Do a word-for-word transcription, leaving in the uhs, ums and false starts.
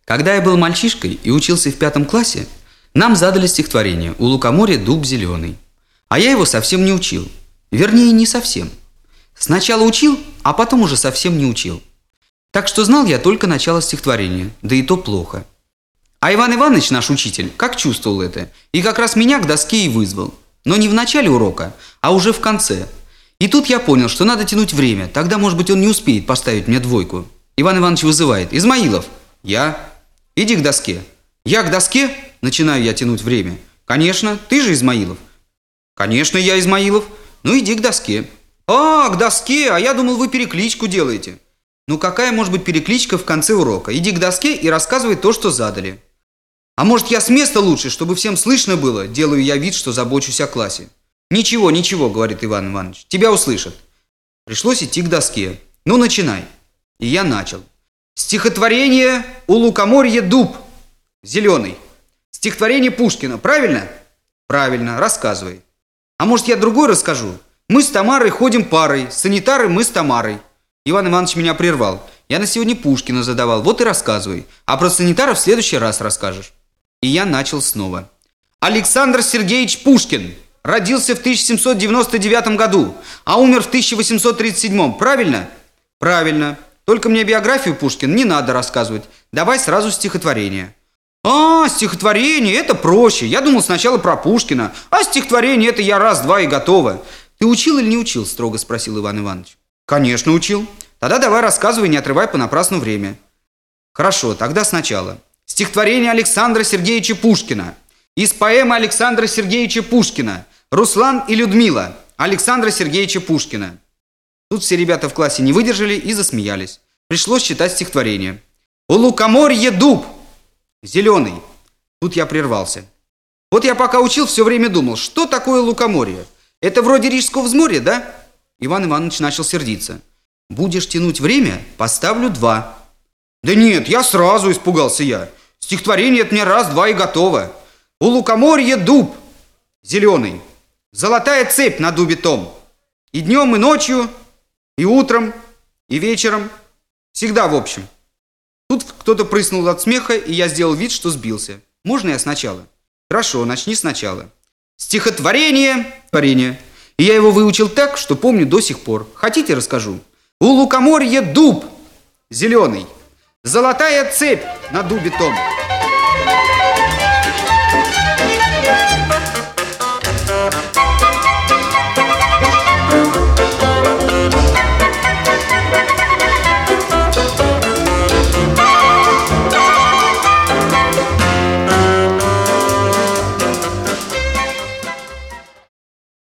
Когда я был мальчишкой и учился в пятом классе, нам задали стихотворение «У лукоморья дуб зеленый». А я его совсем не учил. Вернее, не совсем. Сначала учил, а потом уже совсем не учил. Так что знал я только начало стихотворения, да и то плохо. А Иван Иванович, наш учитель, как чувствовал это, и как раз меня к доске и вызвал. Но не в начале урока, а уже в конце. И тут я понял, что надо тянуть время, тогда, может быть, он не успеет поставить мне двойку. Иван Иванович вызывает: «Измаилов!» «Я?» «Иди к доске». «Я к доске?» Начинаю я тянуть время. «Конечно, ты же Измаилов». «Конечно, я Измаилов». «Ну, иди к доске». «А, к доске, а я думал, вы перекличку делаете». «Ну, какая может быть перекличка в конце урока? Иди к доске и рассказывай то, что задали». «А может, я с места лучше, чтобы всем слышно было?» Делаю я вид, что забочусь о классе. «Ничего, ничего», говорит Иван Иванович, «тебя услышат». Пришлось идти к доске. «Ну, начинай». И я начал. Стихотворение «У лукоморья дуб зеленый». Стихотворение Пушкина, правильно? Правильно, рассказывай. А может, я другой расскажу? Мы с Тамарой ходим парой, санитары мы с Тамарой. Иван Иванович меня прервал. Я на сегодня Пушкина задавал, вот и рассказывай. А про санитаров в следующий раз расскажешь. И я начал снова. Александр Сергеевич Пушкин родился в тысяча семьсот девяносто девятом году, а умер в тысяча восемьсот тридцать седьмом, правильно? Правильно. Только мне биографию Пушкина не надо рассказывать. Давай сразу стихотворение. А, стихотворение, это проще. Я думал сначала про Пушкина, а стихотворение это я раз-два и готово. Ты учил или не учил? Строго спросил Иван Иванович. Конечно, учил. Тогда давай рассказывай, не отрывай понапрасну время. Хорошо, тогда сначала. Стихотворение Александра Сергеевича Пушкина. Из поэмы Александра Сергеевича Пушкина «Руслан и Людмила» Александра Сергеевича Пушкина. Тут все ребята в классе не выдержали и засмеялись. Пришлось читать стихотворение. «У лукоморья дуб зеленый». Тут я прервался. Вот я пока учил, все время думал, что такое лукоморье? Это вроде Рижского взморья, да? Иван Иванович начал сердиться. Будешь тянуть время, поставлю два. Да нет, я сразу, испугался я. Стихотворение это мне раз-два и готово. У лукоморья дуб зеленый, золотая цепь на дубе том. И днем, и ночью, и утром, и вечером. Всегда в общем. Тут кто-то прыснул от смеха, и я сделал вид, что сбился. Можно я сначала? Хорошо, начни сначала. Стихотворение, творение. И я его выучил так, что помню до сих пор. Хотите, расскажу? У лукоморья дуб зеленый, золотая цепь на дубе том.